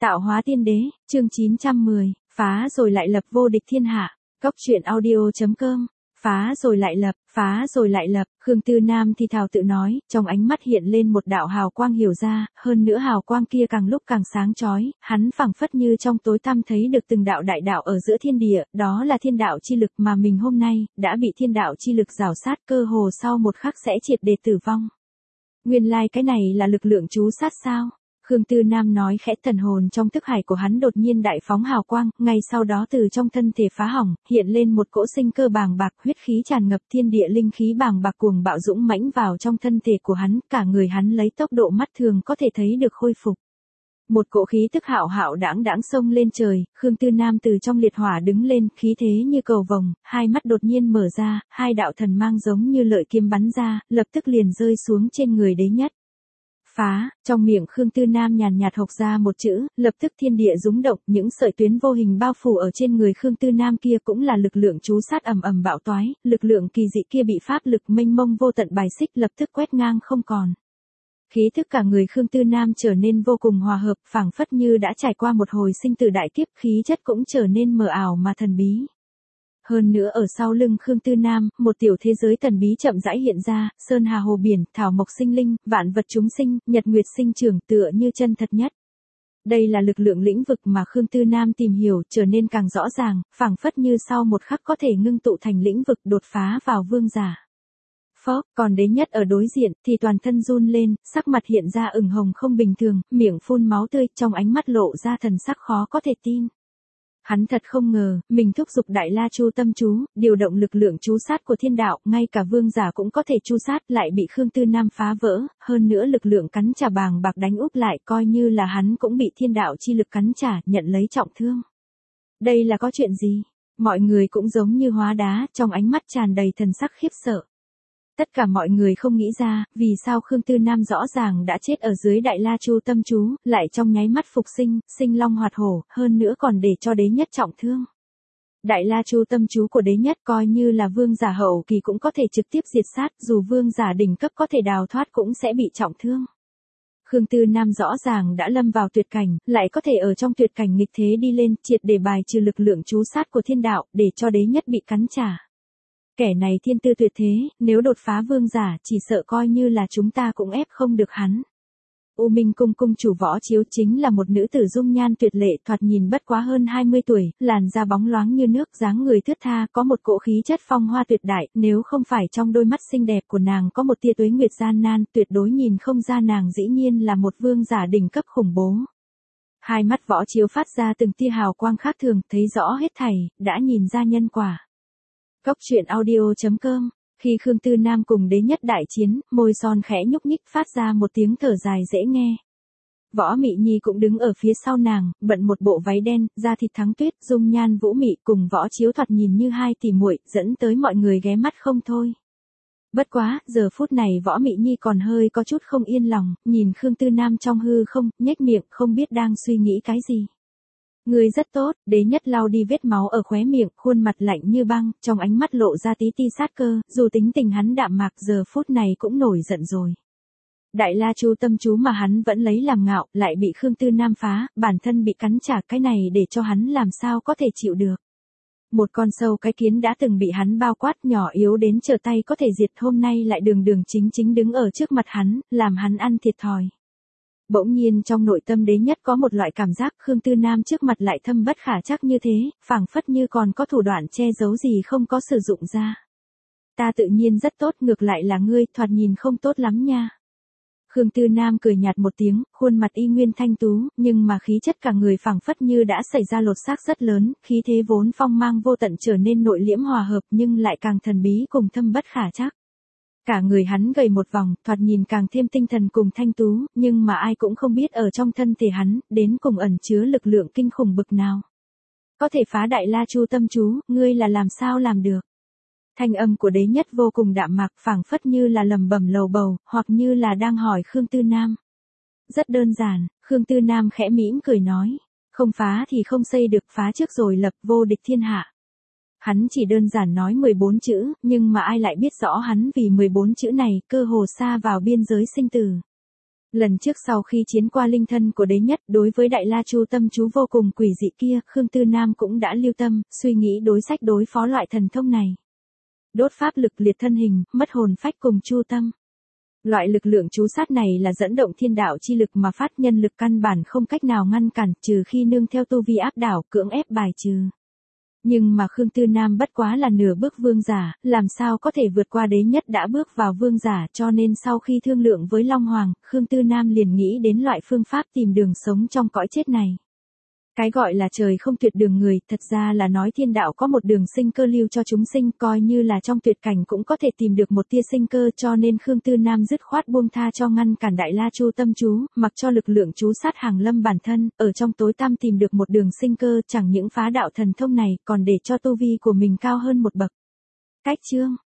Tạo hóa tiên đế, chương 910, phá rồi lại lập vô địch thiên hạ. Cốc truyện audio.com. Phá rồi lại lập, Khương Tư Nam thì thào tự nói, trong ánh mắt hiện lên một đạo hào quang hiểu ra, hơn nữa hào quang kia càng lúc càng sáng chói, hắn phảng phất như trong tối tăm thấy được từng đạo đại đạo ở giữa thiên địa, đó là thiên đạo chi lực mà mình hôm nay, đã bị thiên đạo chi lực rào sát, cơ hồ sau một khắc sẽ triệt để tử vong. Nguyên lai cái này là lực lượng chú sát sao? Khương Tư Nam nói khẽ, thần hồn trong thức hải của hắn đột nhiên đại phóng hào quang, ngay sau đó từ trong thân thể phá hỏng, hiện lên một cỗ sinh cơ bàng bạc, huyết khí tràn ngập, thiên địa linh khí bàng bạc cuồng bạo dũng mãnh vào trong thân thể của hắn, cả người hắn lấy tốc độ mắt thường có thể thấy được khôi phục. Một cỗ khí tức hạo hạo đãng đãng xông lên trời, Khương Tư Nam từ trong liệt hỏa đứng lên, khí thế như cầu vồng, hai mắt đột nhiên mở ra, hai đạo thần mang giống như lợi kiếm bắn ra, lập tức liền rơi xuống trên người đế nhất. Phá, trong miệng Khương Tư Nam nhàn nhạt hộc ra một chữ, lập tức thiên địa rúng động, những sợi tuyến vô hình bao phủ ở trên người Khương Tư Nam kia cũng là lực lượng chú sát ầm ầm bạo toái, lực lượng kỳ dị kia bị pháp lực mênh mông vô tận bài xích lập tức quét ngang không còn. Khí thức cả người Khương Tư Nam trở nên vô cùng hòa hợp, phảng phất như đã trải qua một hồi sinh tử đại kiếp, khí chất cũng trở nên mờ ảo mà thần bí. Hơn nữa ở sau lưng Khương Tư Nam, một tiểu thế giới thần bí chậm rãi hiện ra, sơn hà hồ biển, thảo mộc sinh linh, vạn vật chúng sinh, nhật nguyệt sinh trưởng tựa như chân thật nhất. Đây là lực lượng lĩnh vực mà Khương Tư Nam tìm hiểu, trở nên càng rõ ràng, phảng phất như sau một khắc có thể ngưng tụ thành lĩnh vực đột phá vào vương giả. Phó, còn đế nhất ở đối diện thì toàn thân run lên, sắc mặt hiện ra ửng hồng không bình thường, miệng phun máu tươi, trong ánh mắt lộ ra thần sắc khó có thể tin. Hắn thật không ngờ, mình thúc giục Đại La Chu tâm chú, điều động lực lượng chú sát của thiên đạo, ngay cả vương giả cũng có thể chu sát, lại bị Khương Tư Nam phá vỡ, hơn nữa lực lượng cắn trả bàng bạc đánh úp lại, coi như là hắn cũng bị thiên đạo chi lực cắn trả, nhận lấy trọng thương. Đây là có chuyện gì? Mọi người cũng giống như hóa đá, trong ánh mắt tràn đầy thần sắc khiếp sợ. Tất cả mọi người không nghĩ ra, vì sao Khương Tư Nam rõ ràng đã chết ở dưới Đại La Chu tâm chú, lại trong nháy mắt phục sinh, sinh long hoạt hổ, hơn nữa còn để cho đế nhất trọng thương. Đại La Chu tâm chú của đế nhất coi như là vương giả hậu kỳ cũng có thể trực tiếp diệt sát, dù vương giả đỉnh cấp có thể đào thoát cũng sẽ bị trọng thương. Khương Tư Nam rõ ràng đã lâm vào tuyệt cảnh, lại có thể ở trong tuyệt cảnh nghịch thế đi lên, triệt để bài trừ lực lượng chú sát của thiên đạo, để cho đế nhất bị cắn trả. Kẻ này thiên tư tuyệt thế, nếu đột phá vương giả, chỉ sợ coi như là chúng ta cũng ép không được hắn. U Minh cung cung chủ Võ Chiếu chính là một nữ tử dung nhan tuyệt lệ, thoạt nhìn bất quá hơn 20 tuổi, làn da bóng loáng như nước, dáng người thướt tha, có một cỗ khí chất phong hoa tuyệt đại, nếu không phải trong đôi mắt xinh đẹp của nàng có một tia tuế nguyệt gian nan, tuyệt đối nhìn không ra nàng dĩ nhiên là một vương giả đỉnh cấp khủng bố. Hai mắt Võ Chiếu phát ra từng tia hào quang khác thường, thấy rõ hết thảy, đã nhìn ra nhân quả. Cốc truyện audio.com. Khi Khương Tư Nam cùng đế nhất đại chiến, môi son khẽ nhúc nhích phát ra một tiếng thở dài dễ nghe. Võ Mị Nhi cũng đứng ở phía sau nàng, bận một bộ váy đen, da thịt thắng tuyết, dung nhan vũ mị cùng Võ Chiếu thoạt nhìn như hai tỷ muội, dẫn tới mọi người ghé mắt không thôi. Bất quá, giờ phút này Võ Mị Nhi còn hơi có chút không yên lòng, nhìn Khương Tư Nam trong hư không, nhếch miệng, không biết đang suy nghĩ cái gì. Người rất tốt, đế nhất lau đi vết máu ở khóe miệng, khuôn mặt lạnh như băng, trong ánh mắt lộ ra tí ti sát cơ, dù tính tình hắn đạm mạc giờ phút này cũng nổi giận rồi. Đại La Chu tâm chú mà hắn vẫn lấy làm ngạo, lại bị Khương Tư Nam phá, bản thân bị cắn trả, cái này để cho hắn làm sao có thể chịu được. Một con sâu cái kiến đã từng bị hắn bao quát, nhỏ yếu đến trở tay có thể diệt, hôm nay lại đường đường chính chính đứng ở trước mặt hắn, làm hắn ăn thiệt thòi. Bỗng nhiên trong nội tâm đế nhất có một loại cảm giác Khương Tư Nam trước mặt lại thâm bất khả trắc như thế, phảng phất như còn có thủ đoạn che giấu gì không có sử dụng ra. Ta tự nhiên rất tốt, ngược lại là ngươi, thoạt nhìn không tốt lắm nha. Khương Tư Nam cười nhạt một tiếng, khuôn mặt y nguyên thanh tú, nhưng mà khí chất cả người phảng phất như đã xảy ra lột xác rất lớn, khí thế vốn phong mang vô tận trở nên nội liễm hòa hợp nhưng lại càng thần bí cùng thâm bất khả trắc. Cả người hắn gầy một vòng, thoạt nhìn càng thêm tinh thần cùng thanh tú, nhưng mà ai cũng không biết ở trong thân thể hắn, đến cùng ẩn chứa lực lượng kinh khủng bực nào. Có thể phá Đại La Chu tâm chú, ngươi là làm sao làm được? Thanh âm của đế nhất vô cùng đạm mạc, phảng phất như là lẩm bẩm lầu bầu, hoặc như là đang hỏi Khương Tư Nam. Rất đơn giản, Khương Tư Nam khẽ mỉm cười nói, không phá thì không xây được, phá trước rồi lập vô địch thiên hạ. Hắn chỉ đơn giản nói 14 chữ, nhưng mà ai lại biết rõ hắn vì 14 chữ này, cơ hồ xa vào biên giới sinh tử. Lần trước sau khi chiến qua linh thân của đế nhất, đối với Đại La Chu tâm chú vô cùng quỷ dị kia, Khương Tư Nam cũng đã lưu tâm, suy nghĩ đối sách đối phó loại thần thông này. Đốt pháp lực liệt thân hình, mất hồn phách cùng chu tâm. Loại lực lượng chú sát này là dẫn động thiên đạo chi lực mà phát, nhân lực căn bản không cách nào ngăn cản, trừ khi nương theo tu vi áp đảo, cưỡng ép bài trừ. Nhưng mà Khương Tư Nam bất quá là nửa bước vương giả, làm sao có thể vượt qua đế nhất đã bước vào vương giả, cho nên sau khi thương lượng với Long Hoàng, Khương Tư Nam liền nghĩ đến loại phương pháp tìm đường sống trong cõi chết này. Cái gọi là trời không tuyệt đường người, thật ra là nói thiên đạo có một đường sinh cơ lưu cho chúng sinh, coi như là trong tuyệt cảnh cũng có thể tìm được một tia sinh cơ, cho nên Khương Tư Nam dứt khoát buông tha cho ngăn cản Đại La Chu tâm chú, mặc cho lực lượng chú sát hàng lâm bản thân, ở trong tối tăm tìm được một đường sinh cơ, chẳng những phá đạo thần thông này, còn để cho tu vi của mình cao hơn một bậc. Cách chương